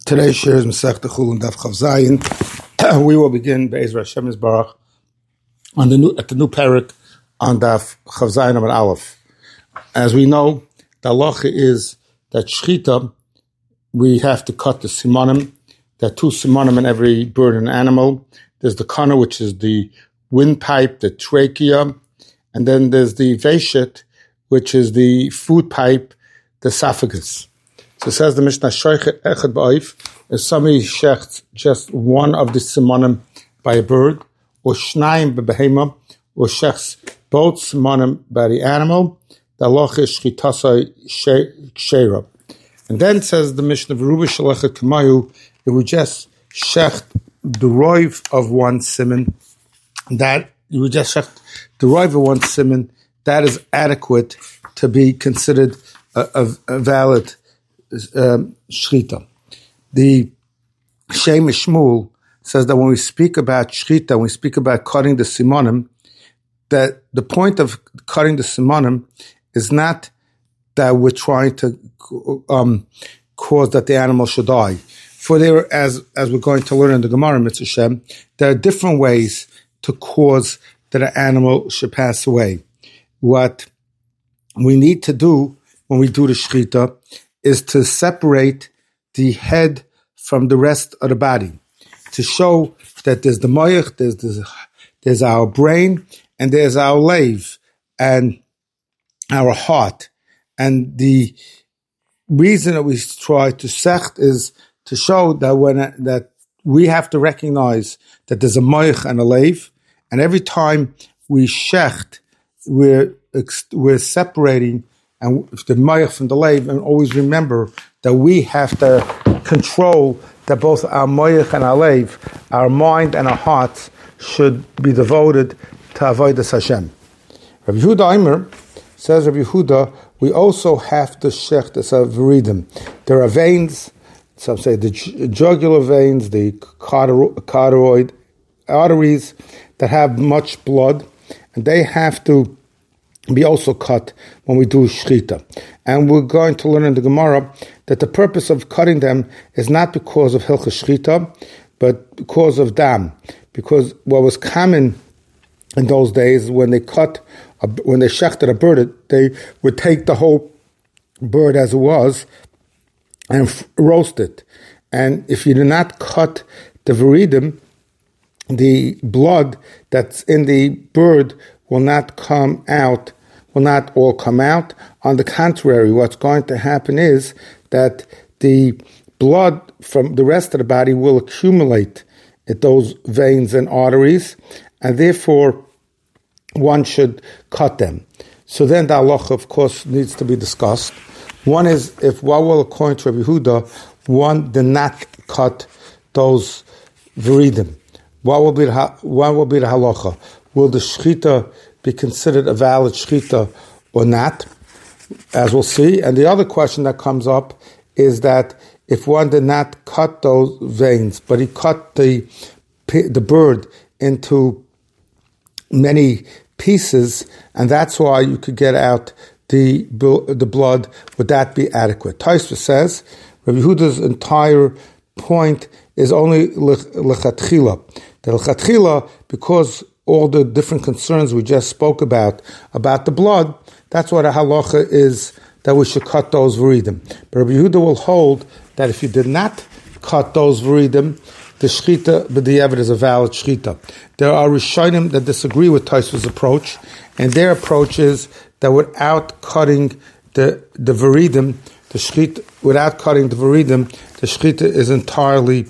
Today's share is Masechta Chulin Daf Chav Zayin. We will begin Be'ezra Hashem Yisbarach at the new parak on Daf Chav Zayin Amar Aleph. As we know, the halacha is that shchita, we have to cut the simonim. There are two simonim in every bird and animal. There's the kana, which is the windpipe, the trachea, and then there's the veshet, which is the food pipe, the esophagus. So it says the Mishnah, Shoichet Echad Ba'oif, if somebody shechts just one of the simonim by a bird, or shnayim b'behema, or shechts both simonim by the animal, the halacha is shchitasai ksheira. And then says the Mishnah, V'ruba Shalechet Kamayu, if we just shecht the roiv of one simon, that you would just shecht the roiv of one simon, that is adequate to be considered a valid shchita. The Shem Shmuel says that when we speak about shchita, when we speak about cutting the simonim, that the point of cutting the simonim is not that we're trying to cause that the animal should die. For there, as we're going to learn in the Gemara, Mitzvah Shem, there are different ways to cause that an animal should pass away. What we need to do when we do the shchita is to separate the head from the rest of the body, to show that there's the moich, there's our brain, and there's our lave, and our heart. And the reason that we try to secht is to show that that we have to recognize that there's a moich and a lave, and every time we shecht, we're separating and the moich from the lave, and always remember that we have to control that both our moich and our lave, our mind and our hearts, should be devoted to avodas Hashem. Rabbi Yehuda Aimer says, Rabbi Yehuda, we also have to shecht as a viridim. There are veins, some say the jugular veins, the carotid arteries that have much blood, and they have to be also cut when we do shchita. And we're going to learn in the Gemara that the purpose of cutting them is not because of hilchos shchita, but because of dam. Because what was common in those days, when they shechted a bird, they would take the whole bird as it was and roast it. And if you do not cut the viridim, the blood that's in the bird will not all come out. On the contrary, what's going to happen is that the blood from the rest of the body will accumulate at those veins and arteries, and therefore one should cut them. So then the halacha, of course, needs to be discussed. One is, if according to Rabbi Yehuda, one did not cut those viridim, what will be the halacha? Will the shchita be considered a valid shchita or not, as we'll see? And the other question that comes up is that if one did not cut those veins, but he cut the bird into many pieces, and that's why you could get out the blood, would that be adequate? Tosfos says Rabbi Yehuda's entire point is only lechatchila. The lechatchila, because all the different concerns we just spoke about the blood, that's what a halacha is, that we should cut those viridim. But Rabbi Yehuda will hold that if you did not cut those viridim, the shchita b'diavad is a valid shchita. There are Rishonim that disagree with Tosfos' approach, and their approach is that without cutting the viridim, the shchita is entirely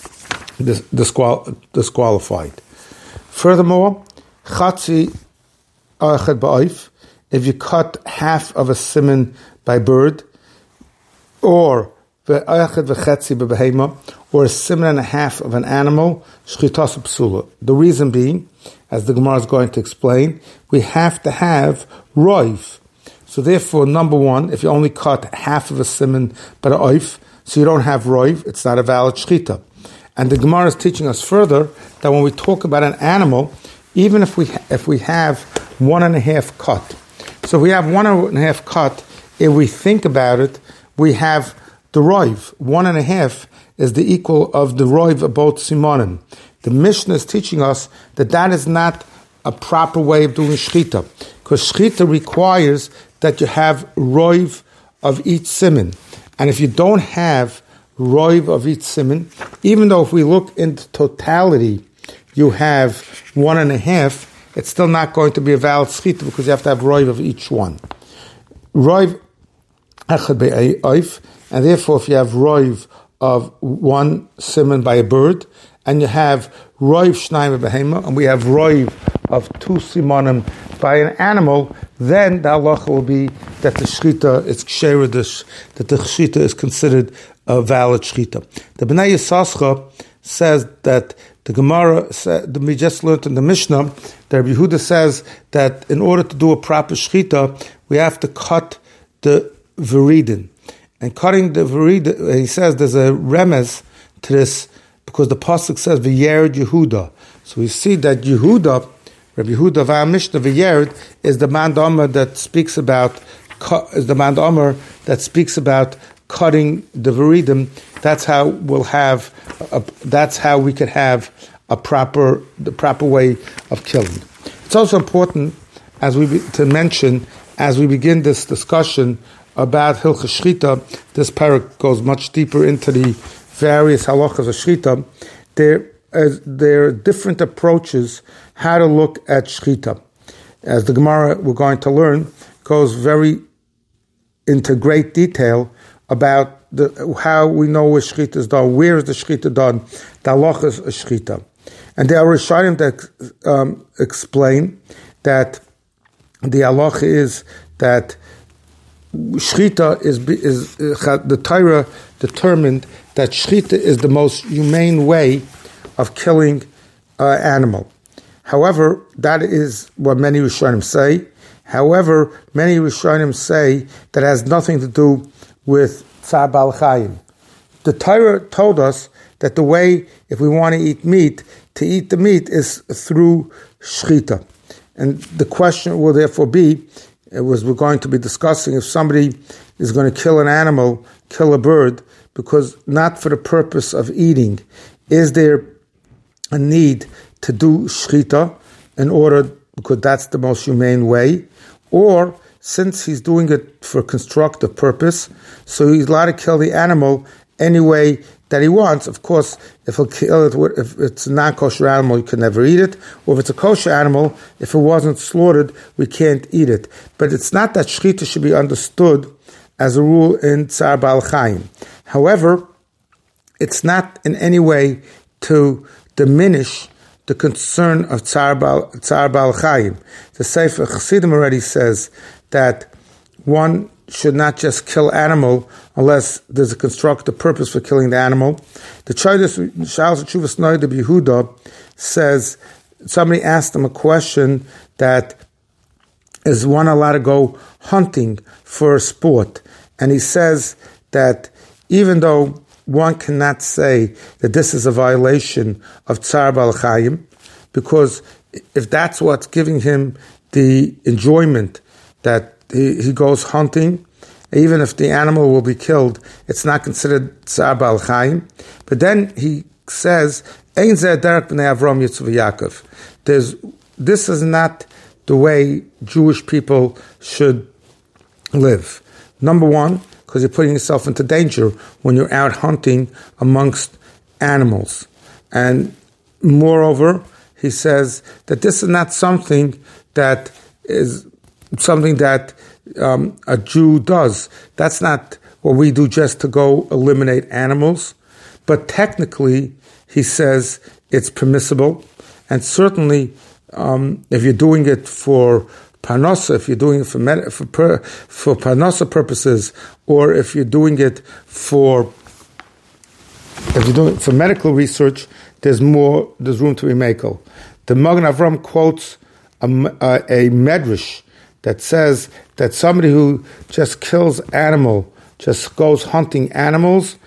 disqualified. Furthermore, chatzi echad ba'oif, if you cut half of a simon by bird, or ve'echad v'chetzi b'behema, or a simon and a half of an animal, shchitas psula. The reason being, as the Gemara is going to explain, we have to have roiv. So therefore, number one, if you only cut half of a simon by the oif, so you don't have roiv, it's not a valid shchita. And the Gemara is teaching us further that when we talk about an animal, even if we have 1.5 cut, so if we have 1.5 cut, if we think about it, we have the roiv, 1.5, is the equal of the roiv of both simonim. The Mishnah is teaching us that is not a proper way of doing shchita, because shchita requires that you have roiv of each siman. And if you don't have roiv of each siman, even though if we look in totality, you have 1.5, it's still not going to be a valid shchita because you have to have roiv of each one. Roiv echad be'oif, and therefore if you have roiv of one siman by a bird, and you have roiv shnayim behema, and we have roiv of 2 simonim by an animal, then the halacha will be that the shchita is ksheira, that the shchita is considered a valid shchita. The Bnei Yisascha says that the Gemara, we just learned in the Mishnah, that Rabbi Yehuda says that in order to do a proper shchita, we have to cut the viridin. And cutting the viridin, he says there's a remez to this, because the pasuk says v'yered Yehuda. So we see that Yehuda, Rabbi Yehuda of our Mishnah, v'yered is the man d'Omer that speaks about cutting the viridim. That's how we could have the proper way of killing. It's also important to mention as we begin this discussion about Hilchos Shchita. This parak goes much deeper into the various halachas of Shchita. There are different approaches how to look at Shchita. As the Gemara we're going to learn goes very into great detail about how we know where Shchita is done, where is the Shchita done, the halachas of Shchita. And there are Rishonim that explain that the halacha is that Shchita is the Torah determined that Shchita is the most humane way of killing an animal. However, that is what many Rishonim say. However, many Rishonim say that it has nothing to do with Tzar Bal Chayim. The Torah told us that the way, if we want to eat the meat is through Shchita. And the question will therefore be, we're going to be discussing, if somebody is going to kill an animal, kill a bird, because not for the purpose of eating, is there a need to do shchita because that's the most humane way, or since he's doing it for constructive purpose, so he's allowed to kill the animal any way that he wants. Of course, if he'll kill it, if it's a non-kosher animal, you can never eat it. Or if it's a kosher animal, if it wasn't slaughtered, we can't eat it. But it's not that shchita should be understood as a rule in Tzar Bal Chayim. However, it's not in any way to diminish the concern of Tzar Bal Chayim. The Sefer Chassidim already says that one should not just kill animal unless there's a constructive purpose for killing the animal. The Chaydus Shal Chuvas Noid of Yehuda says, somebody asked him a question that is one allowed to go hunting for a sport? And he says that even though one cannot say that this is a violation of Tzar Bal Chayim, because if that's what's giving him the enjoyment that he goes hunting, even if the animal will be killed, it's not considered Tzar Bal Chayim. But then he says, Ein zeh derech b'nei Avram Yitzchak Yaakov. This is not the way Jewish people should live. Number one, because you're putting yourself into danger when you're out hunting amongst animals. And moreover, he says that this is not something that a Jew does. That's not what we do just to go eliminate animals. But technically, he says it's permissible. And certainly, if you're doing it for parnasa, if you're doing it for parnasa purposes, or if you're doing it for medical research, there's room to be makel. The Magen Avram quotes a medrash that says that somebody who just kills animal, just goes hunting animals,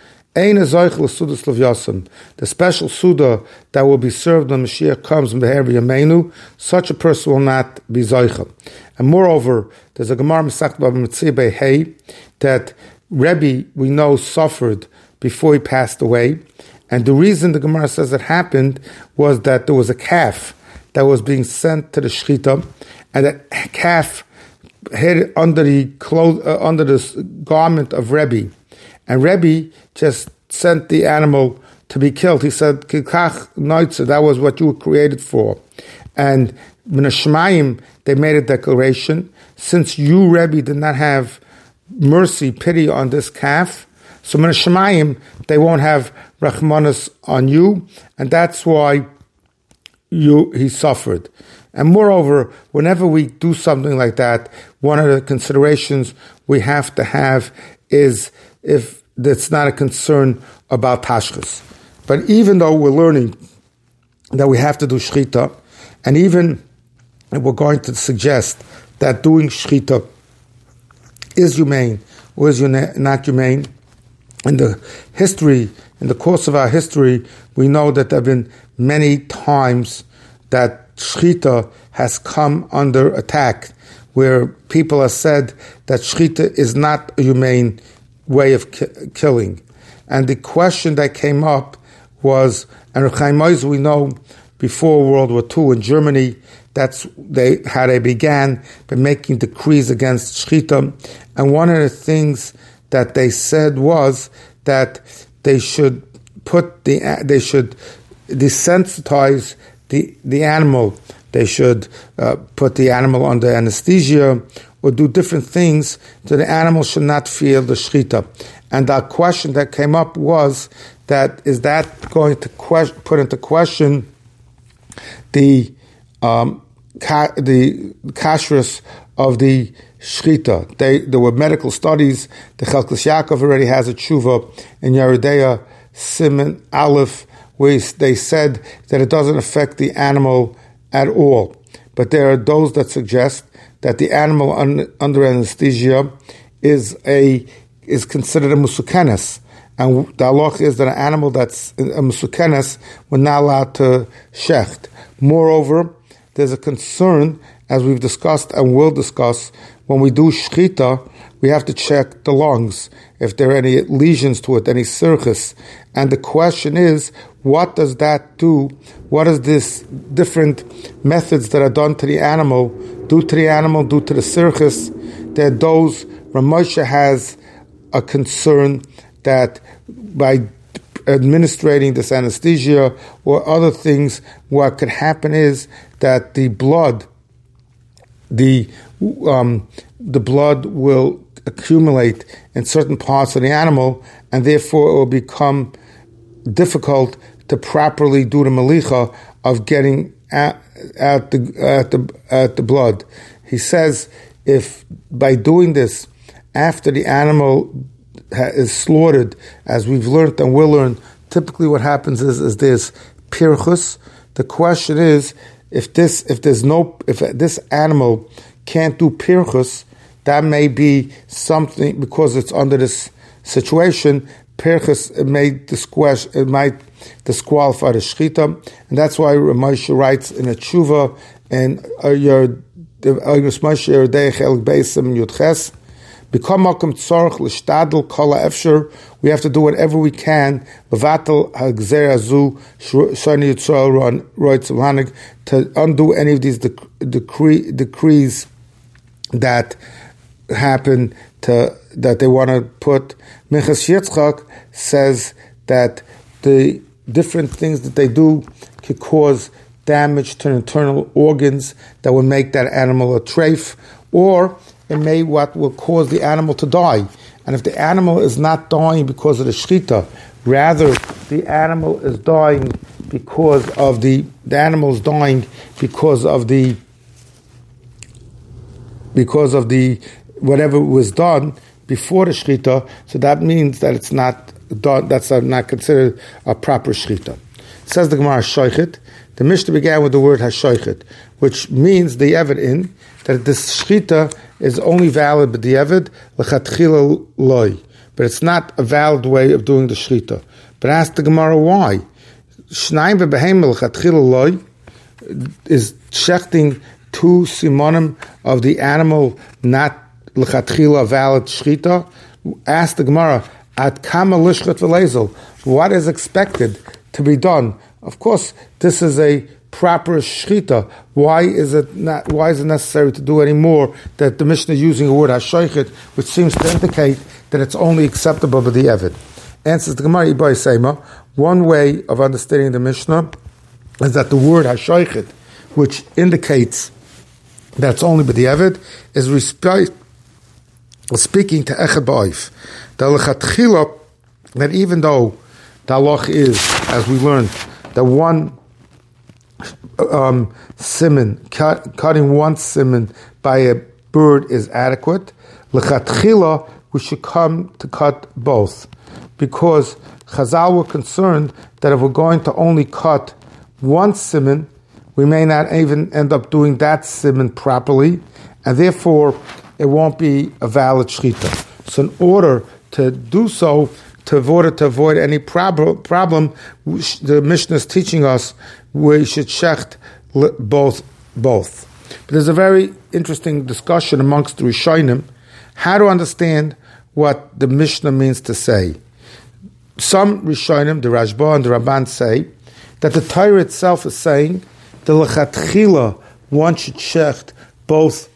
the special suda that will be served when Mashiach comes in Be'er B'Yameinu, such a person will not be zoicha. And moreover, there's a Gemara Masechet Bava Metzia Be'Hei that Rebbe, we know, suffered before he passed away. And the reason the Gemara says it happened was that there was a calf that was being sent to the Shechita, and that calf hid under the garment of Rebbe. And Rebbe just sent the animal to be killed. He said, Kikach Noitze, that was what you were created for. And Min HaShemayim, they made a declaration, since you, Rebbe, did not have mercy, pity on this calf, so Min HaShemayim, they won't have Rachmanis on you, and that's why he suffered. And moreover, whenever we do something like that, one of the considerations we have to have is if it's not a concern about tashchis. But even though we're learning that we have to do shechita, and even we're going to suggest that doing shechita is humane or is not humane, in the course of our history, we know that there have been many times that shechita has come under attack, where people have said that shechita is not a humane way of killing. And the question that came up was, and Chaim Moshe, we know before World War II in Germany, how they began by making decrees against shechita. And one of the things that they said was that they should desensitize the animal. They should put the animal under anesthesia or do different things so the animal should not feel the shechita. And the question that came up was that is that going to put into question the kashrus of the shechita? There were medical studies. The Chelkas Yaakov already has a tshuva in Yeridea Siman Aleph, where they said that it doesn't affect the animal at all. But there are those that suggest that the animal under anesthesia is considered a musukenes. And the halach is that an animal that's a musukenes, we're not allowed to shecht. Moreover, there's a concern, as we've discussed and will discuss, when we do shechita, we have to check the lungs, if there are any lesions to it, any circus. And the question is, what does that do? What does this different methods that are done to the animal, do to the circus? That those, Ramosha has a concern that by administrating this anesthesia or other things, what could happen is that the blood will accumulate in certain parts of the animal, and therefore it will become difficult to properly do the malicha of getting at the blood. He says if by doing this after the animal is slaughtered, as we've learned and will learn, typically what happens is there's pirchus. The question is if this animal can't do pirchus, that may be something, because it's under this situation, pirchus might disqualify the shechita, and that's why Moshe writes in a tshuva in Moshe Yeridei Chelik Beisim Yudches, Become Makom Tzorch L'Shtadel Kol HaEfsher. We have to do whatever we can. Levatel HaGzer Azu Shani Yisrael Roitz Hanig, to undo any of these decrees that happen that they want to put. Minchas Yitzchak says that the different things that they do could cause damage to internal organs that would make that animal a treif, or it may what will cause the animal to die. And if the animal is not dying because of the shechita, rather the animal is dying because of the whatever was done before the shechita, so that means that it's not done, that's not considered a proper shechita. Says the Gemara Shoichet. The Mishnah began with the word Hashoichet, which means the evid that this shechita is only valid but the evid l'chatchila loy, but it's not a valid way of doing the shechita. But ask the Gemara why. Shnayim v'behem l'chatchila loy is shechting two simonim of the animal, not l'chatchila valid shechita. ask the Gemara, at kama lishchat v'lezel, what is expected to be done? Of course, this is a proper shchita. Why is it necessary to do any more? That the Mishnah is using a word hashoichet, which seems to indicate that it's only acceptable by the Evid. Answers the Gemara Ibai Seima. One way of understanding the Mishnah is that the word hashoichet, which indicates that it's only by the Evid, is speaking to echad ba'oif. The lechatchila, that even though the halach is, as we learned, that one siman, cutting one siman by a bird is adequate, lechatchila, we should come to cut both. Because Chazal were concerned that if we're going to only cut one siman, we may not even end up doing that siman properly, and therefore it won't be a valid shchita. So in order to do so, to avoid any problem, the Mishnah is teaching us we should shecht both. But there's a very interesting discussion amongst the Rishonim how to understand what the Mishnah means to say. Some Rishonim, the Rashba and the Ramban, say that the Torah itself is saying the lechatchila one should shecht both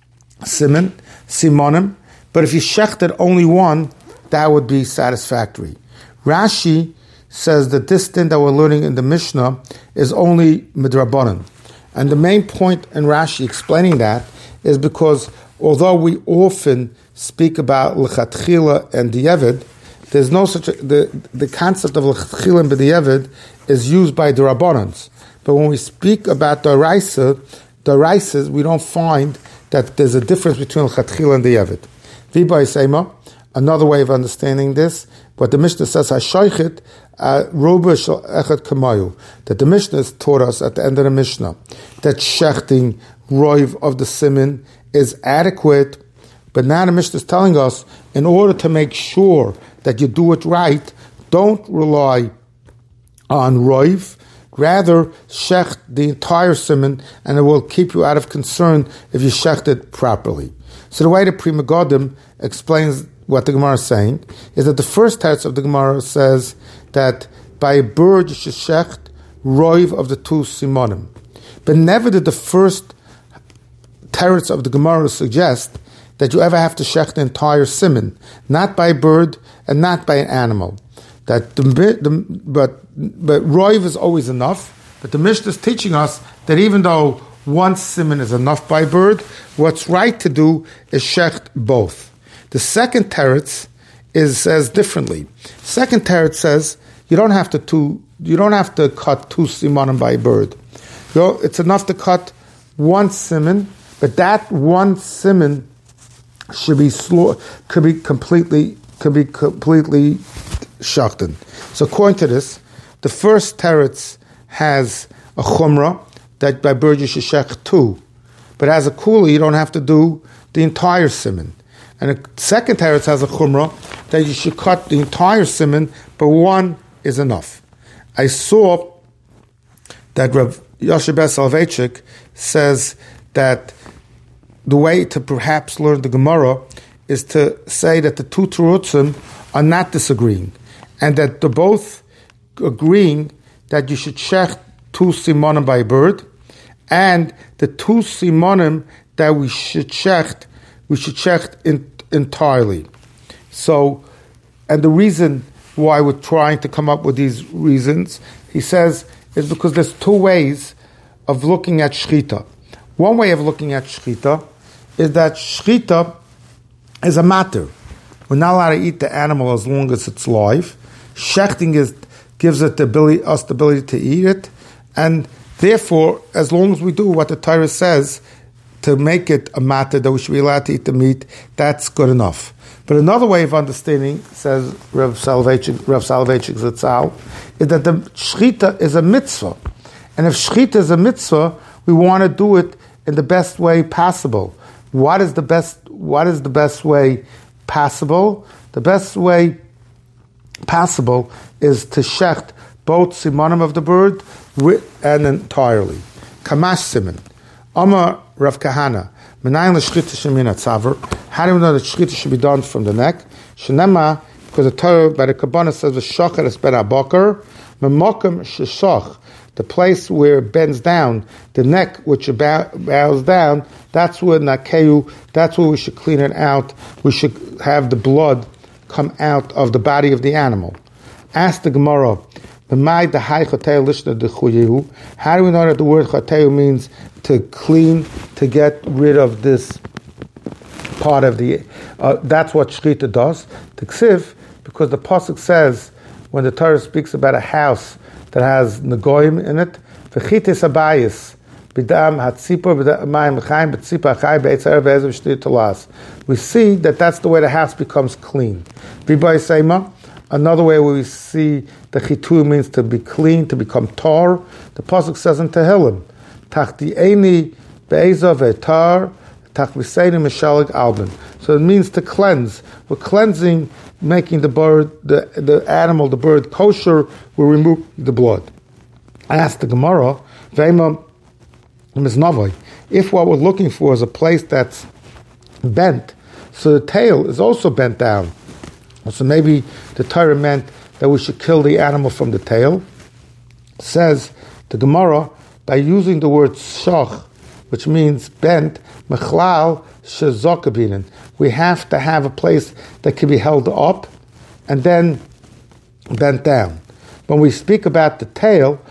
simonim, but if you shechted only one, that would be satisfactory. Rashi says that this thing that we're learning in the Mishnah is only midrabanan. And the main point in Rashi explaining that is because although we often speak about lechatchila and diavad, there's no such the concept of lechatchila and diavad is used by the rabbanans. But when we speak about the raisas, we don't find that there's a difference between lechatchila and diavad. V'bay seima. Another way of understanding this, what the Mishnah says, hashoichet roba shel echad kamayu, that the Mishnah has taught us at the end of the Mishnah that shechting roiv of the siman is adequate, but now the Mishnah is telling us in order to make sure that you do it right, don't rely on roiv, rather shecht the entire siman, and it will keep you out of concern if you shecht it properly. So the way the Pri Megadim explains what the Gemara is saying is that the first teretz of the Gemara says that by a bird you should shecht roiv of the two simonim. But never did the first teretz of the Gemara suggest that you ever have to shecht the entire simon, not by a bird and not by an animal. But roiv is always enough. But the Mishnah is teaching us that even though one simon is enough by bird, what's right to do is shecht both. The second teretz says differently. Second teretz says you don't have to cut two simonim by a bird. It's enough to cut one simon, but that one simon could be completely shachted. So according to this, the first teretz has a chumrah that by bird you should shecht two, but as a kula you don't have to do the entire simon. And the second teretz has a chumrah that you should cut the entire simon, but one is enough. I saw that Rav Yoshe Ber Soloveitchik says that the way to perhaps learn the Gemara is to say that the two terutzim are not disagreeing, and that they're both agreeing that you should shecht two simonim by a bird, and the two simonim that we should shecht entirely. So, and the reason why we're trying to come up with these reasons, he says, is because there's two ways of looking at shchita. One way of looking at shchita is that shchita is a matter. We're not allowed to eat the animal as long as it's live. Shechting gives it us the ability to eat it, and therefore, as long as we do what the Torah says, to make it a matter that we should be allowed to eat the meat, that's good enough. But another way of understanding, says Rav Soloveitchik Zatzal, is that the shchita is a mitzvah. And if shchita is a mitzvah, we want to do it in the best way possible. What is the best way possible? The best way possible is to shecht both simonim of the bird and entirely. Kamash simon. Amar Rav Kahana. Menayin l'shchita shemina tzaver. How do we know that shchita should be done from the neck? Shenema, because the Torah by the Kabbalah says v'shachar es ben abokar, memokem sheshach. The place where it bends down, the neck which bows down, that's where nakeu, that's where we should clean it out. We should have the blood come out of the body of the animal. Ask the Gemara, how do we know that the word chateu means to clean, to get rid of this part of the... that's what shchita does. The ksiv, because the pasuk says, when the Torah speaks about a house that has negoim in it, v'chitis abayis, b'dam hatzipor b'mayim l'chaim b'tzipor achai b'etzer v'ezev shtir talas. We see that that's the way the house becomes clean. V'bay seima, another way where we see the chitur means to be clean, to become tar. The pasuk says in Tehillim, tachti'eni be'ezav ve'tar, tachviseini mishalig albin. So it means to cleanse. We're cleansing, making the bird, the animal, the bird kosher. We remove the blood. I asked the Gemara, Veima Miznavai, if what we're looking for is a place that's bent, so the tail is also bent down. So maybe the Torah meant that we should kill the animal from the tail. Says the Gemara, by using the word shach, which means bent, mechlal shezokabinin. We have to have a place that can be held up and then bent down. When we speak about the tail,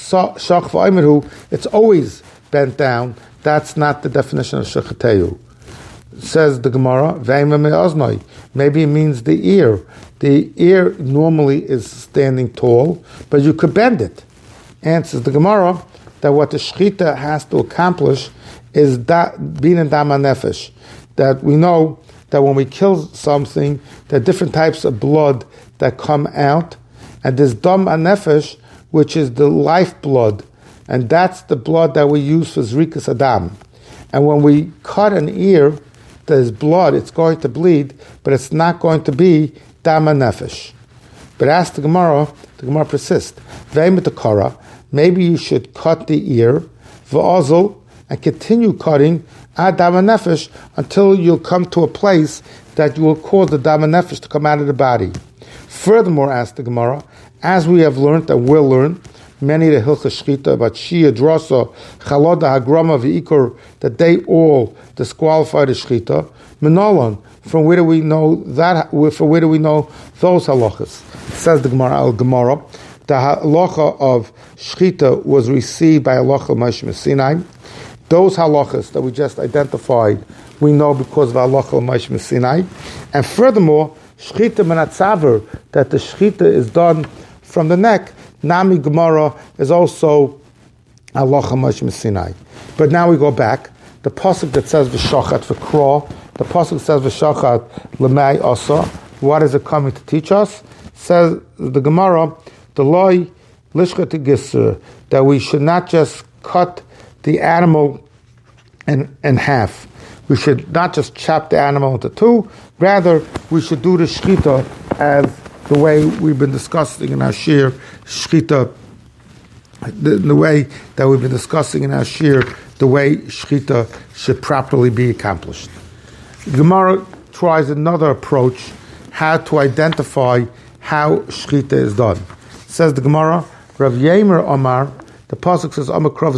it's always bent down. That's not the definition of shechateu. Says the Gemara, maybe it means the ear. The ear normally is standing tall, but you could bend it. Answers the Gemara that what the shechita has to accomplish is bin and dama nefesh. That we know that when we kill something, there are different types of blood that come out, and there's dam and nefesh, which is the life blood, and that's the blood that we use for zrikas adam. And when we cut an ear, there's blood, it's going to bleed, but it's not going to be dam and nefesh. But ask the Gemara persists. Maybe you should cut the ear, v'ozl, and continue cutting ad dam and nefesh until you'll come to a place that you will cause the dam and nefesh to come out of the body. Furthermore, asked the Gemara, as we have learned and will learn, many of the hilchos shchita about shia, drasa, chaloda, hagrama, v'ikor, that they all disqualify the shchita. Menolon, from where do we know that? From where do we know those halachas? Says the Gemara al-Gemara, the halacha of shchita was received by halacha Moshe Sinai. Those halachas that we just identified, we know because of halacha Moshe Sinai. And furthermore, shchita menatzaver, that the shchita is done from the neck. Nami Gemara is also halacha Moshe Sinai. But now we go back. The pasuk that says v'shachat for craw, the pasuk says v'shachat l'mei asa. What is it coming to teach us? Says the Gemara, the loy lishchat gisr, that we should not just cut the animal in half. We should not just chop the animal into two. Rather, we should do the shchita as the way we've been discussing in our shir, shchita, the way that we've been discussing in our shir, the way shchita should properly be accomplished. Gemara tries another approach, how to identify how shchita is done. Says the Gemara, Rav Yemer Omar, the pasuk says,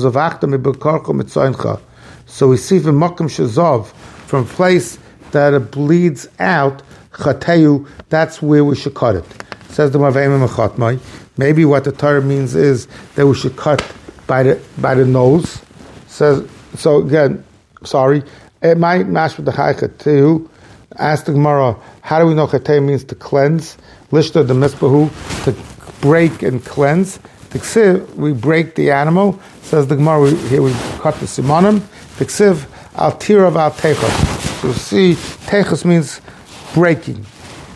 so we see from Makom Shazov, from a place that it bleeds out, chateu, that's where we should cut it. Says the Mavayim, maybe what the Torah means is that we should cut by the nose. Says, so again, sorry, it might match with the high chateu. Ask the Gemara, how do we know chateu means to cleanse? Lishta the misbahu, to break and cleanse. The ksiv, we break the animal. Says the Gemara, here we cut the simanim. The ksiv, al tirav al techos. So you see, techos means breaking.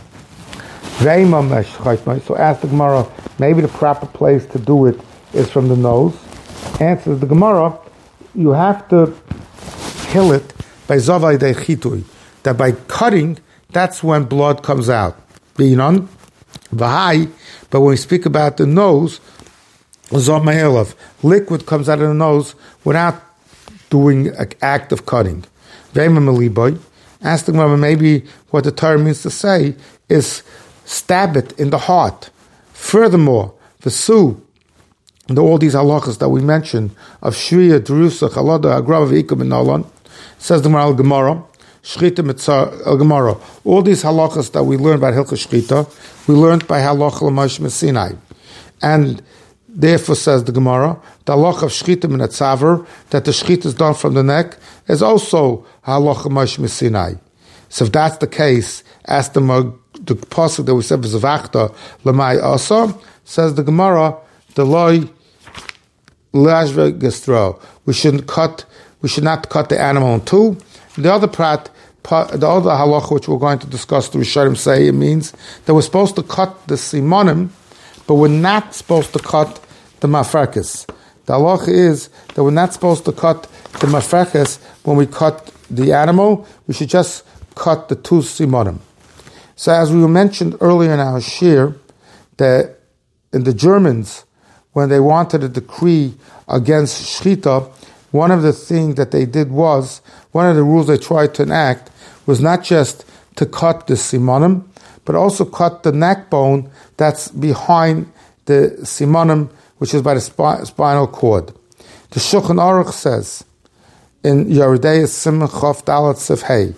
So ask the Gemara, maybe the proper place to do it is from the nose. Answers the Gemara, you have to kill it by zavai de chitui. That by cutting, that's when blood comes out. Binon, v'hai, but when we speak about the nose, liquid comes out of the nose without doing an act of cutting. Ask the Gemara, maybe what the Torah means to say is stab it in the heart. Furthermore, the Su, and all these halachas that we mentioned of Shriya, Derusa, Chalada, Agrava, V'ikum, and Nolan, says the Gemara, Shchita Mitzar Gemara. All these halachas that we learned about Hilchos Shchita, we learned by halacha l'Moshe Sinai, and therefore says the Gemara, the halacha of Shchita min Atzaver, that the Shchita is done from the neck, is also halacha Moshe Sinai. So if that's the case, ask the pasuk that we said v'zavachta l'may asa, says the Gemara, the loy lashve gestro. We should not cut the animal in two. The other the other halacha which we're going to discuss, the Rishonim say, it means that we're supposed to cut the simonim, but we're not supposed to cut the mafrekes. The halacha is that we're not supposed to cut the mafrekes when we cut the animal. We should just cut the two simonim. So as we mentioned earlier in our shir, that in the Germans, when they wanted a decree against shchita, one of the things that they did was, one of the rules they tried to enact was not just to cut the simonim, but also cut the neck bone that's behind the simonim, which is by the spinal cord. The Shulchan Aruch says in Yeridei Simon Chof Dalat Sif Hey,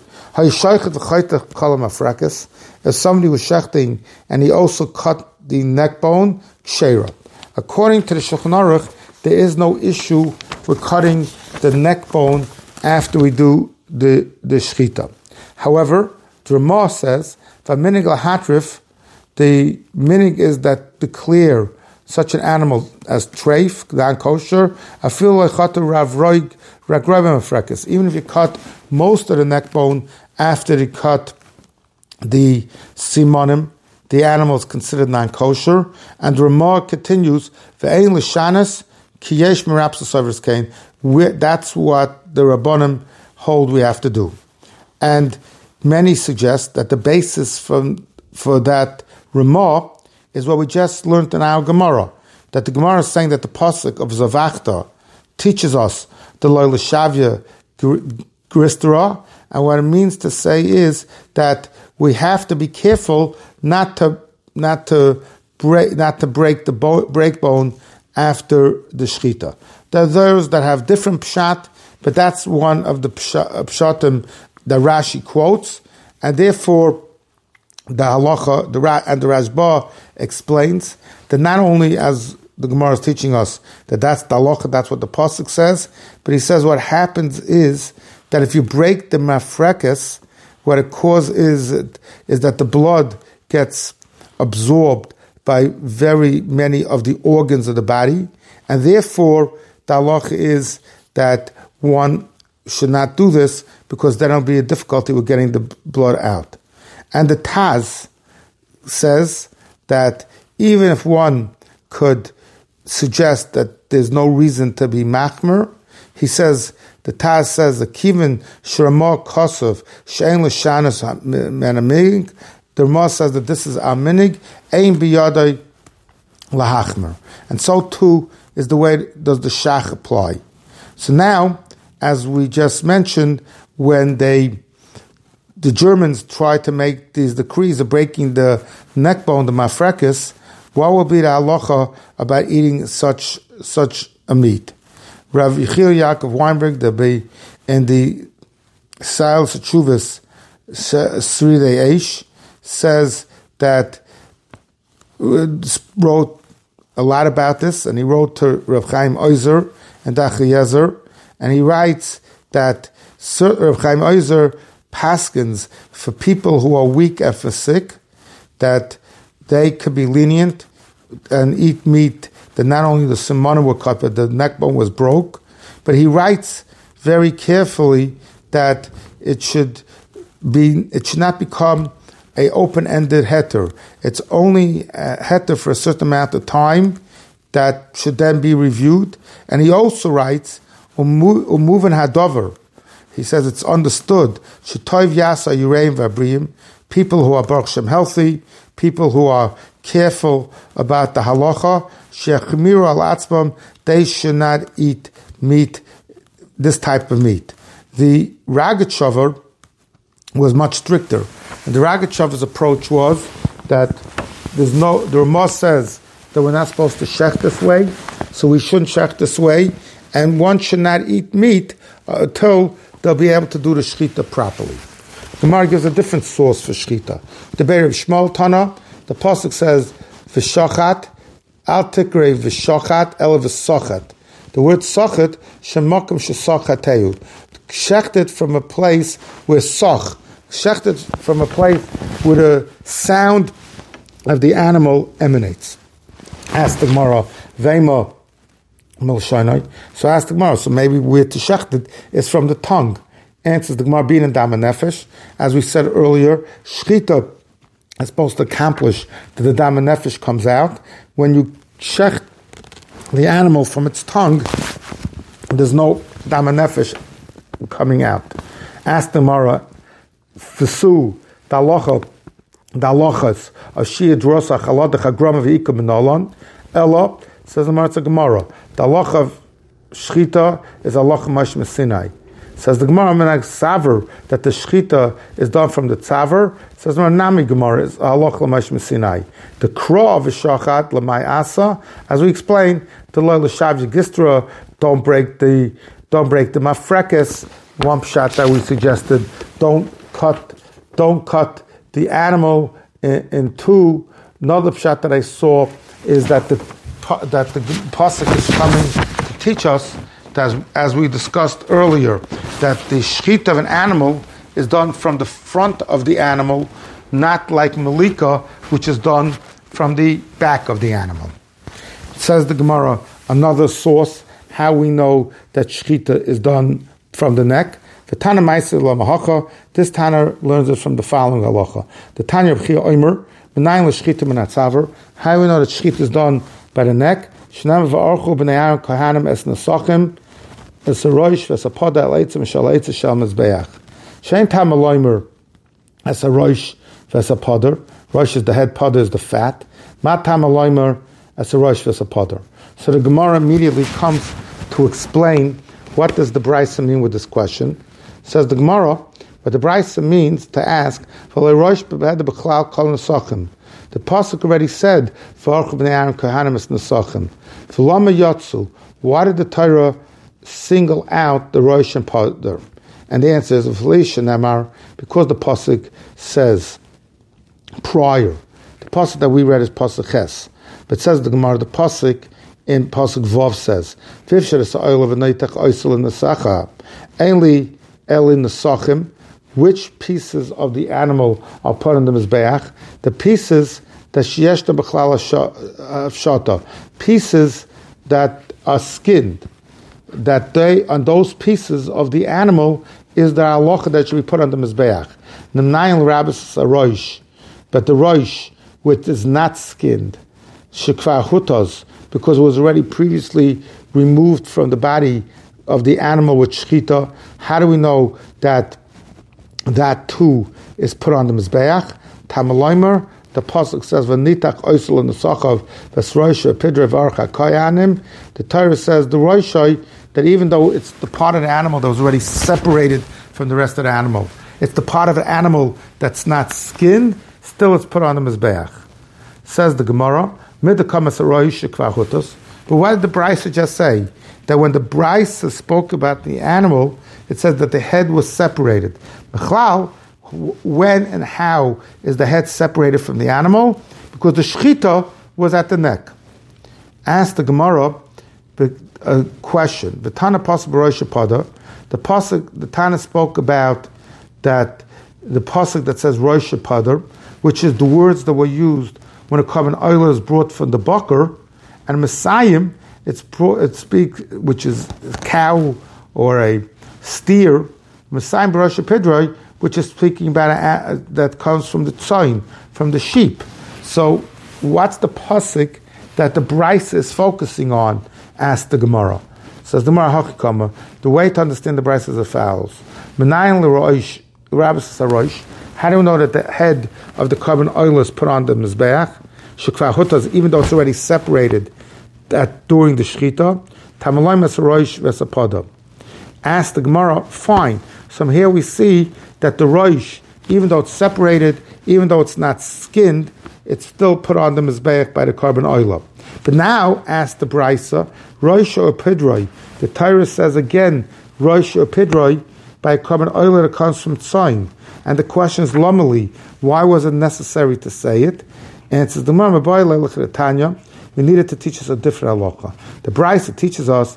if somebody was shechting and he also cut the neck bone, kshera. According to the Shulchan Aruch, there is no issue with cutting the neck bone after we do the shchita. However, the Ramah says, "V'minig lahatrif," the minig is that declare such an animal as treif, non-kosher, I feel like even if you cut most of the neck bone after you cut the simonim, the animal is considered non-kosher. And the Ramah continues, "Ve'ein l'shanas kiyesh merapsa savris kain." That's what the Rabbanim hold we have to do. And many suggest that the basis for that Ramah is what we just learned in our Gemara, that the Gemara is saying that the pasuk of Zavachta teaches us the Lo L'Shavya Gristera, and what it means to say is that we have to be careful not to break the breakbone after the shchita. There are those that have different pshat, but that's one of the pshatim that Rashi quotes, and therefore the halacha and the Rashba explains that not only as the Gemara is teaching us that that's the halacha, that's what the pasuk says, but he says what happens is that if you break the mafrekes, what it causes is that the blood gets absorbed by very many of the organs of the body, and therefore the halacha is that one should not do this because then there'll be a difficulty with getting the blood out. And the Taz says that even if one could suggest that there's no reason to be machmer, he says, the Taz says, the Kivin Shramah Kosov Shein L'Shanas Menamig, the Ramah says that this is Aminig, Ein Biyadai Lahachmer. And so too is the way does the Shach apply. So now, as we just mentioned, when the Germans try to make these decrees of breaking the neck bone, the mafrekes, what will be the halacha about eating such a meat? Rav Yechiel Yaakov Weinberg, in the Sail Sechuvas Sridei Eish, says that wrote a lot about this, and he wrote to Rav Chaim Oizer and Dachiezer, and he writes that Rav Chaim Oizer paskins for people who are weak and for sick, that they could be lenient and eat meat that not only the simonim were cut, but the neck bone was broke. But he writes very carefully that it should not become a open-ended heter. It's only a heter for a certain amount of time that should then be reviewed. And he also writes, Umuvan hadover. He says it's understood. Shetoiv yasa yureim v'abriyim. People who are Baruch Shem healthy, people who are careful about the halacha, shechmiru al atzmam, they should not eat meat this type of meat. The Rogatchover was much stricter. And the Rogatchover's approach was that the Ramah says that we're not supposed to shech this way, so we shouldn't shech this way, and one should not eat meat until they'll be able to do the shechita properly. The Gemara gives a different source for shechita. The Be'er of Shmuel Tana, the pasuk says, "V'shochat al tikrei v'shochat el v'sochat." The word sochat shemakom shesochateu, shechted from a place where soch, shechted from a place where the sound of the animal emanates. Ask the Gemara, Vema Milshanai. So ask the Gemara, so maybe where to shechted is from the tongue. Answers the Gemara, being in Dama Nefesh. As we said earlier, shechita is supposed to accomplish that the Dama Nefesh comes out. When you shecht the animal from its tongue, there's no Dama Nefesh coming out. Ask the Gemara, Fesu, Dalochas, Ashia Drosa, Chaladecha, Grama V'ika B'Nolan, Ella, says the Gemara, Gemara, Dalocha Shchita is Allah Mash Sinai. Says the Gemara, Menag Saver, that the Shchita is done from the Tzaver. Says the Nami Gemara is Allah Mash Sinai. The Kra of Shachat Lamai Asa, as we explained, the Loy L'Shav Gistra, don't break the Mafrekes, one shot that we suggested, don't cut the animal in two. Another shot that I saw is that the pasuk is coming to teach us that, as we discussed earlier, that the shechita of an animal is done from the front of the animal, not like malika, which is done from the back of the animal. It says the Gemara, another source, how we know that shechita is done from the neck. The Tana Ma'aser Lamahacha, this Tana learns it from the following halacha. The Tanya of Chia Omer, B'nayin l'shchita min hatzaver, how we know that shechita is done by the neck. Shnam v'archu b'nei Aaron kohanim es nesachim, es a roish v'es a poda el eitzim shal eitzim shal mezbeach. Shein tam aloimer es a roish v'es a poda. Roish is the head, poda is the fat. Ma tam aloimer es a roish v'es a poda. So the Gemara immediately comes to explain what does the Brisa mean with this question. Says the Gemara, what the Brisa means to ask, the pasuk already said, why did the Torah single out the Rosh and Poder? And the answer is, because the pasuk says prior. The pasuk that we read is pasuk Ches, but says the Gemara, the pasuk in pasuk Vav says, only Elin Nesachim, which pieces of the animal are put on the Mizbeach? The pieces that Shieshta B'chlal Shata, pieces that are skinned, that they, on those pieces of the animal, is the halacha that should be put on the Mizbeach. Nemnayin Rabbis Roish, but the Roish, which is not skinned, Shekvar Hutas, because it was already previously removed from the body of the animal with shechita. How do we know that that too is put on the mizbeach? Tamaloimer, the pasuk says, "V'nitach oisel in the sachav v'sroisha pidre v'archa kayanim." The Torah says the roishai, that even though it's the part of the animal that was already separated from the rest of the animal, it's the part of the animal that's not skinned, still it's put on the mizbeach. Says the Gemara, "Midakamas roish kvachutos." But why did the Brisa just say that when the Brisa spoke about the animal, it says that the head was separated? Bechlal, when and how is the head separated from the animal? Because the shechita was at the neck. Ask the Gemara a question. The Tana pasuk b'rosh pada. The pasuk, the Tana spoke about that the pasuk that says rosh pada, which is the words that were used when a carbon oil is brought from the bakar, and Messiah, it speaks, which is a cow or a steer, Messiah b'rosh pidroi, which is speaking about that comes from the tzoyin, from the sheep. So, what's the pasuk that the Brisa is focusing on? Asked the Gemara. Says the Gemara Hakikama, the way to understand the Brisa is as follows: Menayin l'roish, Rabbis Saroish. How do we know that the head of the carbon oil is put on the mizbeach? Shekvar hutas, even though it's already separated, that during the shechita, Tamalayim Saroish v'sapada. Ask the Gemara, fine. So from here we see that the roish, even though it's separated, even though it's not skinned, it's still put on the mizbeach by the carbon oil. But now, ask the Brisa, roish or pidroi. The Torah says again, roish or pidroi, by a carbon oil that comes from tzayin. And the question is, lomeli, why was it necessary to say it? And it says, the Gemara Mabay Tanya, we needed to teach us a different halacha. The Brisa teaches us,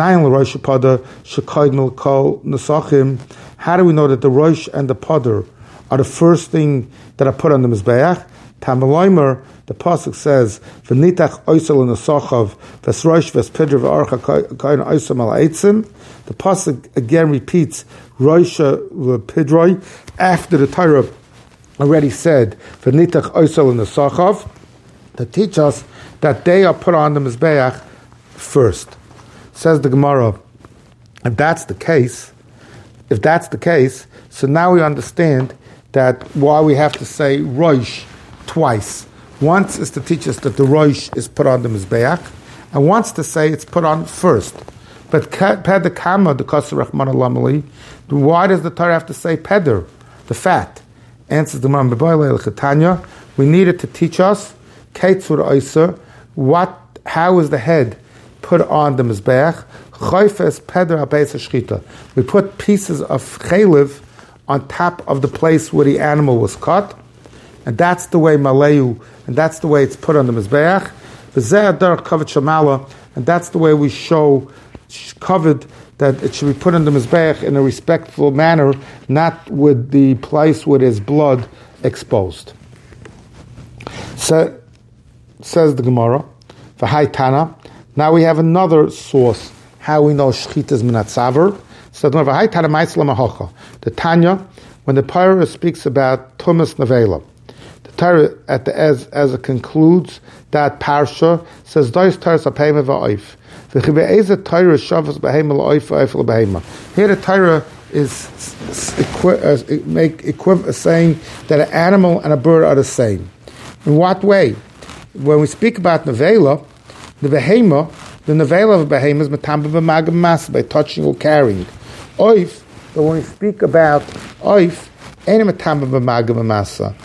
how do we know that the roish and the poder are the first thing that are put on the mizbeach? Tamaloimer, the pasuk says, "V'nitach oisel nesachav v'sroish v'spidr v'archa kain oisel malaitzim." The pasuk again repeats roisha v'pidroi after the Torah already said "V'nitach oisel nesachav," to teach us that they are put on the mizbeach first. Says the Gemara, if that's the case, so now we understand that why we have to say roish twice. Once is to teach us that the roish is put on the mizbeach, and once to say it's put on first. But peder kama, the kasser rachman alamali, why does the Torah have to say peder, the fat? Answers the man b'boyle l'chetanya. We needed to teach us keitzur oiser, how is the head put on the mizbeach? Choifes peder abeis hashchita. We put pieces of chaylev on top of the place where the animal was cut, and that's the way Maleu, and that's the way it's put on the Mizbeach. And that's the way we show covered that it should be put on the Mizbeach in a respectful manner, not with the place where there's blood exposed. So, says the Gemara, V'hai Tana. Now we have another source, how we know Shechita is Minatzaver. So the V'hai Tana Ma'isla Mahocha. The Tanya, when the Torah speaks about Tumas Nevela, the Torah as it concludes that parsha says Dois Torah Sapema Va'oif. V'chibe'ezet Torah Shavas Behema La'oif Va'oif L'Behema. Here the Torah is saying that an animal and a bird are the same. In what way? When we speak about Nevela, the Behema, the Nevela of Behema is Matamba B'magam Mas, by touching or carrying. Oif, but when we speak about oif, ain't a matamba b'magam masa.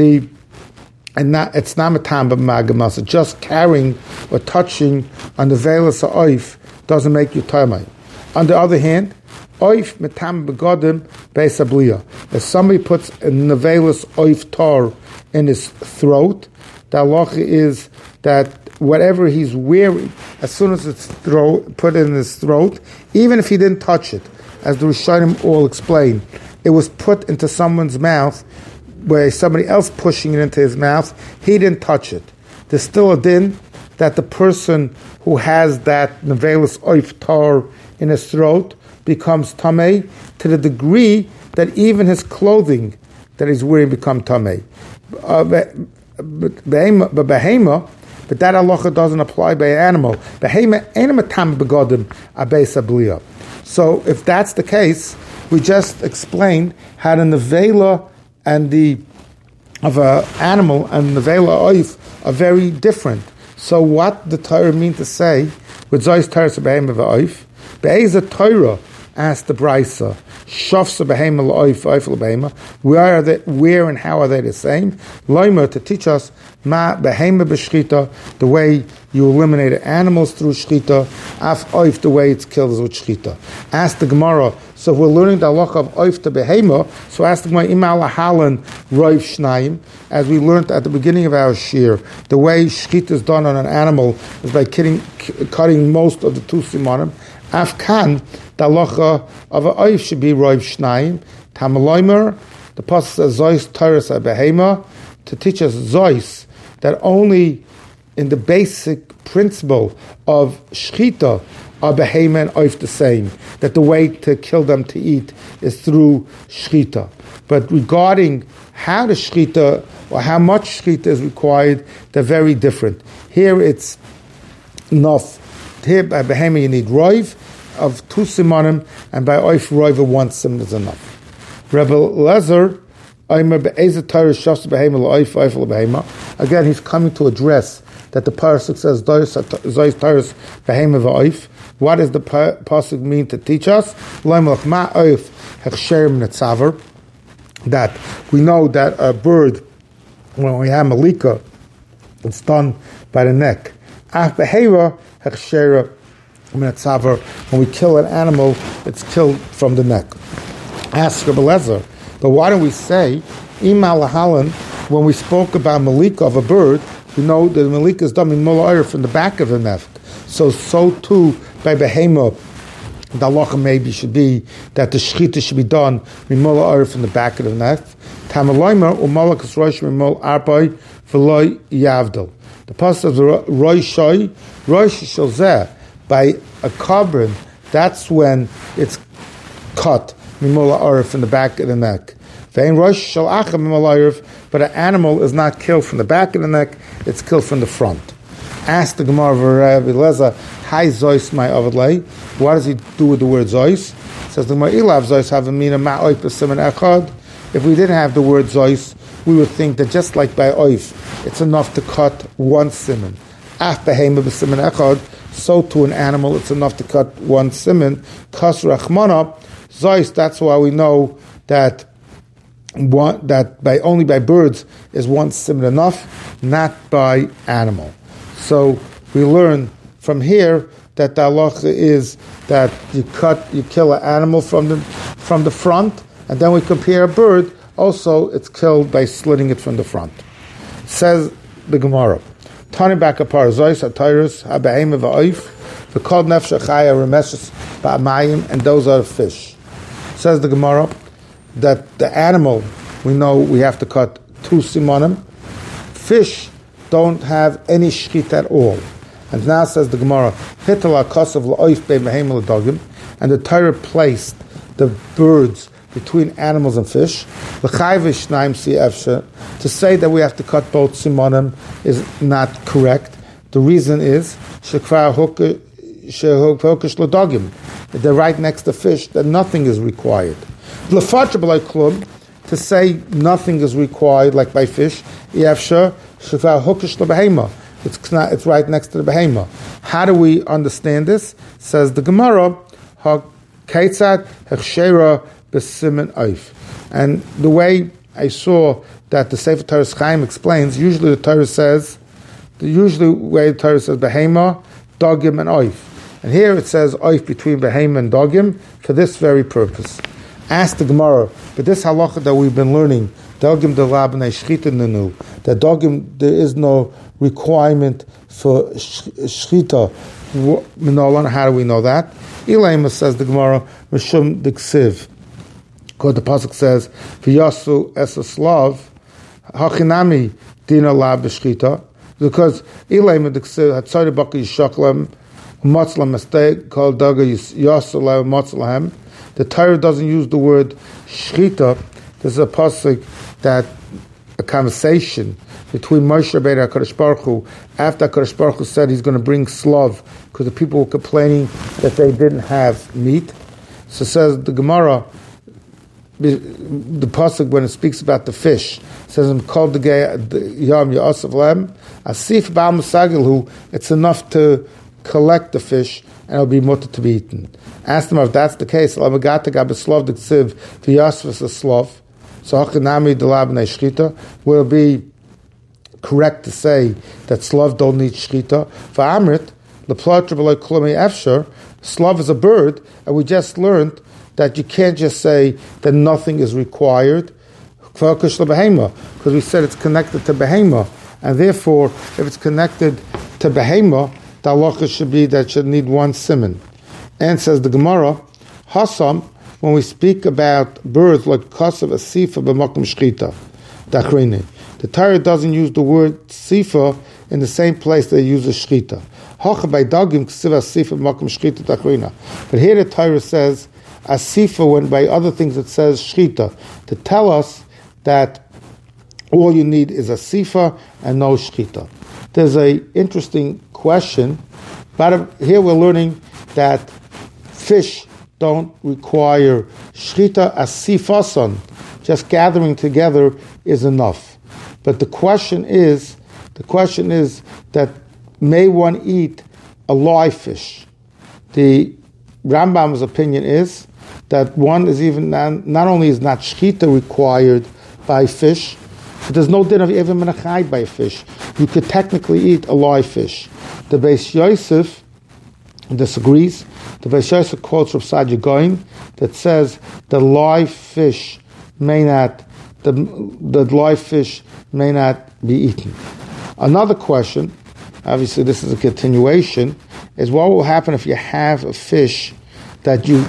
It's not matamba b'magam masa. Just carrying or touching on the velas of oif doesn't make you tamei. On the other hand, oif matamba b'godim beis abliya. If somebody puts a nevelas oif tar in his throat, the halacha is that whatever he's wearing, as soon as it's put in his throat, even if he didn't touch it, as the Rishonim all explain, it was put into someone's mouth where somebody else pushing it into his mouth, he didn't touch it. There's still a din that the person who has that nevelis oif tar in his throat becomes tamei to the degree that even his clothing that he's wearing become tamei. But behema, but that halacha doesn't apply by an animal. Behema ain't a matam begodim abeis abliya. So if that's the case, we just explained how the nevela and of an animal and nevela oif are very different. So what the Torah mean to say with Zois Torah Behem of oif? Be'ez Torah asked the Brisa, Shofsa Behem oif oif l'behema. Where and how are they the same? Loimer, to teach us ma behema b'shchita, the way you eliminate animals through shchita, af oif, the way it's killed with shchita. Ask the Gemara. So if we're learning the halacha of oif to behema, so ask the Gemara ima lahalan roiv shnayim, as we learned at the beginning of our shir. The way shchita is done on an animal is by cutting most of the two simanim. Afkan, the halacha of an oif should be roiv shnayim. Tamaloimer, the pasuk says zois toras behema, to teach us zois, that only in the basic principle of shchita are behema and oif the same, that the way to kill them to eat is through shchita. But regarding how the shchita or how much shchita is required, they're very different. Here it's enough. Here by behema you need roiv of 2 simanim, and by oif roiv of 1 sim is enough. Rebbe Lezer, again, he's coming to address that the pasuk says Zois Taurus Behema V'Oif. What does the pasuk mean to teach us? That we know that a bird, when we have malika, it's done by the neck. When we kill an animal, it's killed from the neck. Ask Rabbi Lezer, but why don't we say, when we spoke about malika of a bird, we know that the malika is done in mula from the back of the neck. So too by behema, the halacha maybe should be that the shechita should be done in mula from the back of the neck. Tamaloimer umalakas rosh mimol arbai v'loy yavdel. The pasuk of rosh shalzeh by a carbon. That's when it's cut mimola arif in the back of the neck. But an animal is not killed from the back of the neck; it's killed from the front. Ask the Gemara of Rabbi Lezer, "Hi Zois my avadlei." What does he do with the word Zois? Says the Gemara, "Ilav Zois have a mina ma'oif b'siman echad." If we didn't have the word Zois, we would think that just like by oif, it's enough to cut one siman. Af behema b'siman echad. So to an animal, it's enough to cut one siman. Kas rachmana Zois. That's why we know that only by birds is one siman enough, not by animal. So we learn from here that the halacha is that you kill an animal from the front, and then we compare a bird. Also, it's killed by slitting it from the front. Says the Gemara, "Tani back apart zois atyrus habeim va'oif the called nefesh chaya remeshes ba'amayim, and those are the fish." Says the Gemara that the animal, we know we have to cut 2 simonim. Fish don't have any shchit at all. And now says the Gemara, Hitala kosav la'oif be'mehem l'dogim, and the Torah placed the birds between animals and fish. L'chayvish naim si'efshe, to say that we have to cut both simonim is not correct. The reason is shekvar hokish l'dogim, they're right next to fish, that nothing is required. L'fatra b'lay klum, to say nothing is required like by fish, yefshe shekvar hokish l'behema, it's right next to the behema. How do we understand this? Says the Gemara, ha-keitzad hechshera b'simen oif. And the way I saw that the Sefer Torah Chaim explains, usually the Torah says behema, dogim, and oif. And here it says oif between behema and dogim for this very purpose. Ask the Gemara, but this halacha that we've been learning, dogim delabnei shchita nenu, that dogim there is no requirement for shchita. How do we know that? Elaima says the Gemara, Mishum diksiv. Because the pasuk says, "V'yasu es aslav hachinami dina la b'shchita." Because Elaima diksiv hatzari b'ki yishaklem matzlam mistake called daga yasu la matzlahem. The Torah doesn't use the word shchita. There's a pasuk that a conversation between Moshe Rabbeinu and HaKadosh Baruch Hu, after HaKadosh Baruch Hu said he's going to bring slav, because the people were complaining that they didn't have meat. So says the Gemara, the pasuk when it speaks about the fish, says called the yam ya'asav lem asif ba'al musagilhu. It's enough to collect the fish and it'll be mutter to be eaten. Ask them if that's the case. Will it be correct to say that slav don't need shchita? For Amrit, slav is a bird, and we just learned that you can't just say that nothing is required, because we said it's connected to behema, and therefore, if it's connected to behema, the halacha should be that it should need one siman. And says the Gemara, Hasam, when we speak about birds like kasav asifa b'makom shchita, dachrini. The Torah doesn't use the word sifa in the same place they use the shchita. Hacha by dagim k'siv asifa b'makom shchita dachrina. But here the Torah says asifa when by other things it says shchita, to tell us that all you need is asifa and no shchita. There's an interesting question, but here we're learning that fish don't require shchita asifason. Just gathering together is enough. But the question is that may one eat a live fish? The Rambam's opinion is that one is even not only is not shchita required by fish, but there's no din of even menachai by a fish. You could technically eat a live fish. The Beis Yosef disagrees. The Beis Yosef quotes from Saadia Gaon that says the live fish may not be eaten. Another question, obviously this is a continuation, is what will happen if you have a fish that you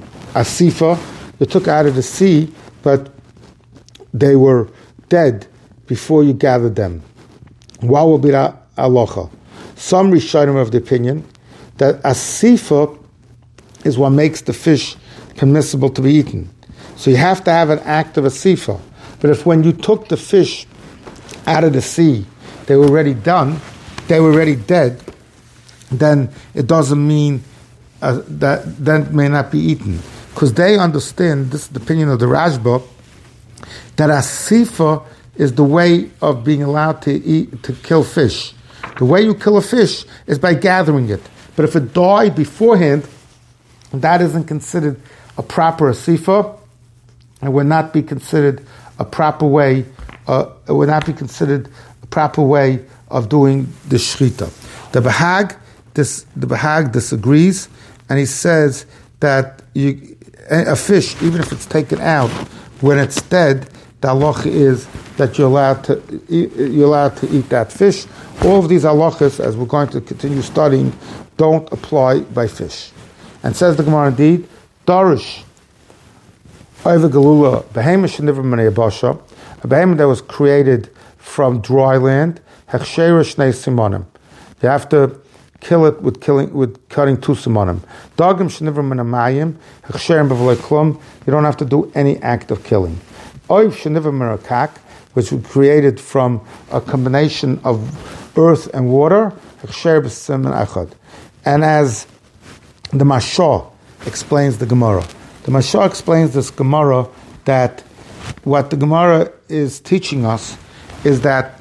took out of the sea, but they were dead before you gathered them? What will be the halacha? Some Rishonim are of the opinion that asifa is what makes the fish permissible to be eaten. So you have to have an act of asifa. But if when you took the fish out of the sea, they were already done, they were already dead, then it doesn't mean that may not be eaten. Because they understand, this is the opinion of the Rashba, that asifa is the way of being allowed to kill fish. The way you kill a fish is by gathering it. But if it died beforehand, that isn't considered a proper asifa, and would not be considered a proper way. It would not be considered a proper way of doing the shchita. The Bahag disagrees, and he says that a fish, even if it's taken out when it's dead, the halacha is that you're allowed to eat that fish. All of these halachas, as we're going to continue studying, don't apply by fish. And says the Gemara indeed, Darish Oiva Galula Behema Sheniver Manei Basha, a behemoth that was created from dry land, Hechshera Shnei Simonim. You have to kill it with cutting 2 simonim. Dagim Sheniver Manei Mayim, Hechsherim B'Vlei Klum. You don't have to do any act of killing. Oiv Sheniver Manei Kak, which was created from a combination of earth and water, Hechsher B'Simen Echad. And as the Mashah explains the Gemara, the Mashah explains this Gemara that what the Gemara is teaching us is that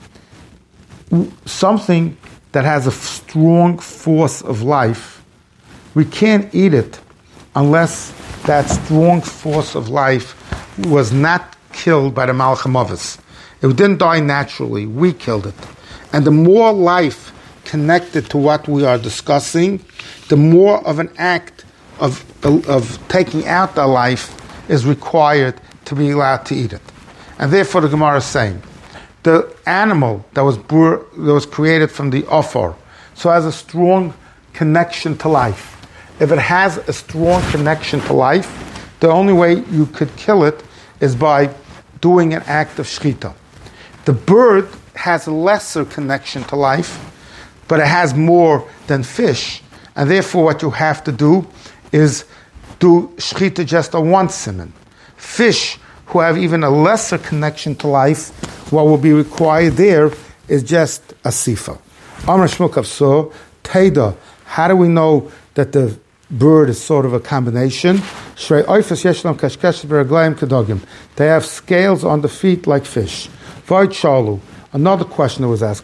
something that has a strong force of life, we can't eat it unless that strong force of life was not killed by the Malach HaMavis. It didn't die naturally, we killed it. And the more life connected to what we are discussing, the more of an act of taking out the life is required to be allowed to eat it. And therefore the Gemara is saying, the animal that was created from the offer, so has a strong connection to life. If it has a strong connection to life, the only way you could kill it is by doing an act of shchita. The bird has a lesser connection to life, but it has more than fish, and therefore what you have to do is do shchita just on 1 siman. Fish who have even a lesser connection to life, what will be required there is just a sifa. Amar Shmuel Kavso, Teda, how do we know that the bird is sort of a combination? They have scales on the feet like fish. Void Shalu. Another question that was asked.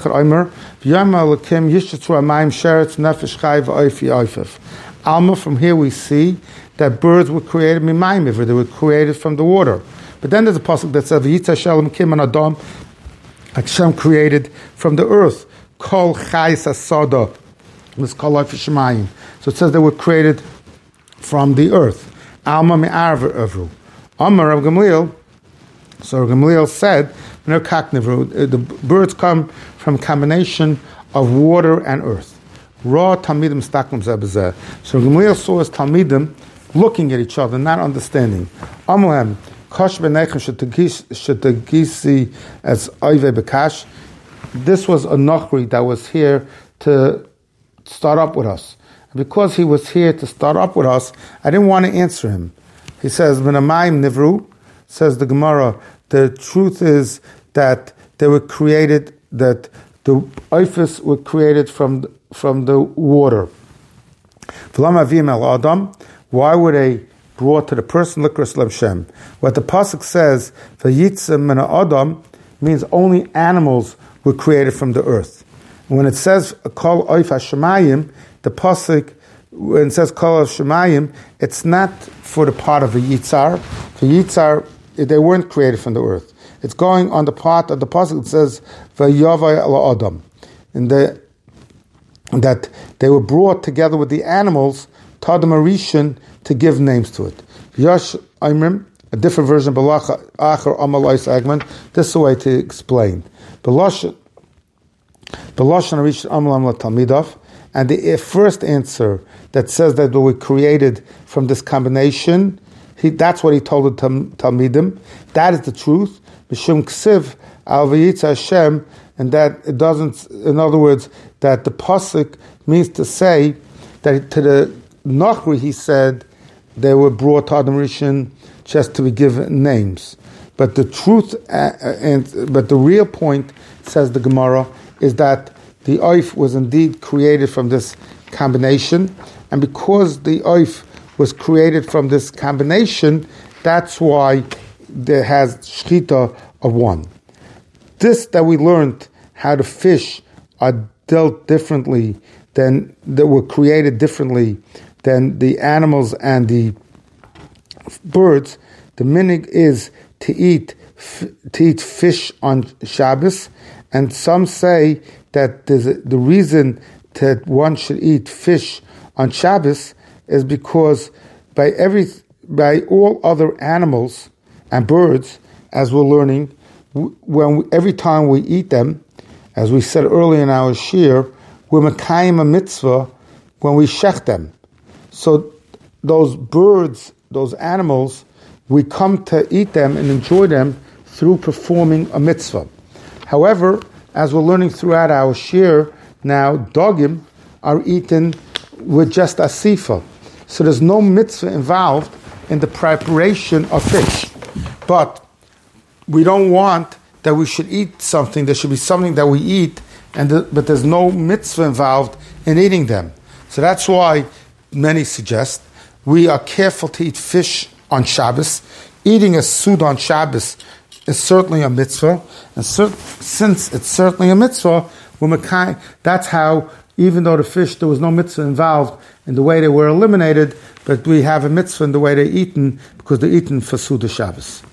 Alma, from here we see that birds were created mimayim, they were created from the water. But then there's a pasuk that says V'yitza Shalom Kim and Adam, Hashem created from the earth. Kol Chayis Asada was Kol Shemayim. So it says they were created from the earth. Alma Me'ar V'Evru. Amar Rav Gamliel. So Rav Gamliel said, the birds come from a combination of water and earth. Raw Talmidim Staklim Zebezeh. So Gamliel saw his Talmidim looking at each other, not understanding. Amalem, Kosh Benechem Shetagisi as Oive Bekash. This was a Nochri that was here to start up with us. And because he was here to start up with us, I didn't want to answer him. He says, V'namayim Nivru, says the Gemara, the truth is that they were created, that the oifis were created from the water. Why were they brought to the person? What the pasuk says, "Vayitza min Adam," means only animals were created from the earth. When it says Kol Oif HaShemayim, the pasuk, when it says Kol HaShemayim, it's not for the part of the Yitzhar. For Yitzhar, they weren't created from the earth. It's going on the part of the pasuk that says Vayavai Al Adam, and that they were brought together with the animals, Tadam Arishan, to give names to it. Yash Aimrim, a different version, Balach Acher Amalai Segment. This is the way to explain. Balashon Arishan Amalam La Talmidov, and the first answer that says that they were created from this combination, that's what he told the Talmidim. That is the truth. Mishum Ksiv Al Vayitza Hashem, and that it doesn't, in other words, that the pasuk means to say that to the Nachri he said they were brought to Adam Rishon just to be given names. But the truth, but the real point, says the Gemara, is that the Oif was indeed created from this combination, and because the Oif was created from this combination, that's why there has Shchita of one. This that we learned, how the fish are dealt differently than, that were created differently than the animals and the birds. The minig is to eat fish on Shabbos, and some say that the reason that one should eat fish on Shabbos is because by all other animals and birds, as we're learning, every time we eat them, as we said earlier in our shir, we're mekayim a mitzvah when we shech them. So those birds, those animals, we come to eat them and enjoy them through performing a mitzvah. However, as we're learning throughout our shir, now dogim are eaten with just asifa. So there's no mitzvah involved in the preparation of fish. But we don't want that we should eat something. There should be something that we eat, but there's no mitzvah involved in eating them. So that's why many suggest we are careful to eat fish on Shabbos. Eating a sud on Shabbos is certainly a mitzvah, and since it's certainly a mitzvah, that's how, even though the fish, there was no mitzvah involved in the way they were eliminated, but we have a mitzvah in the way they're eaten, because they're eaten for Suda Shabbos.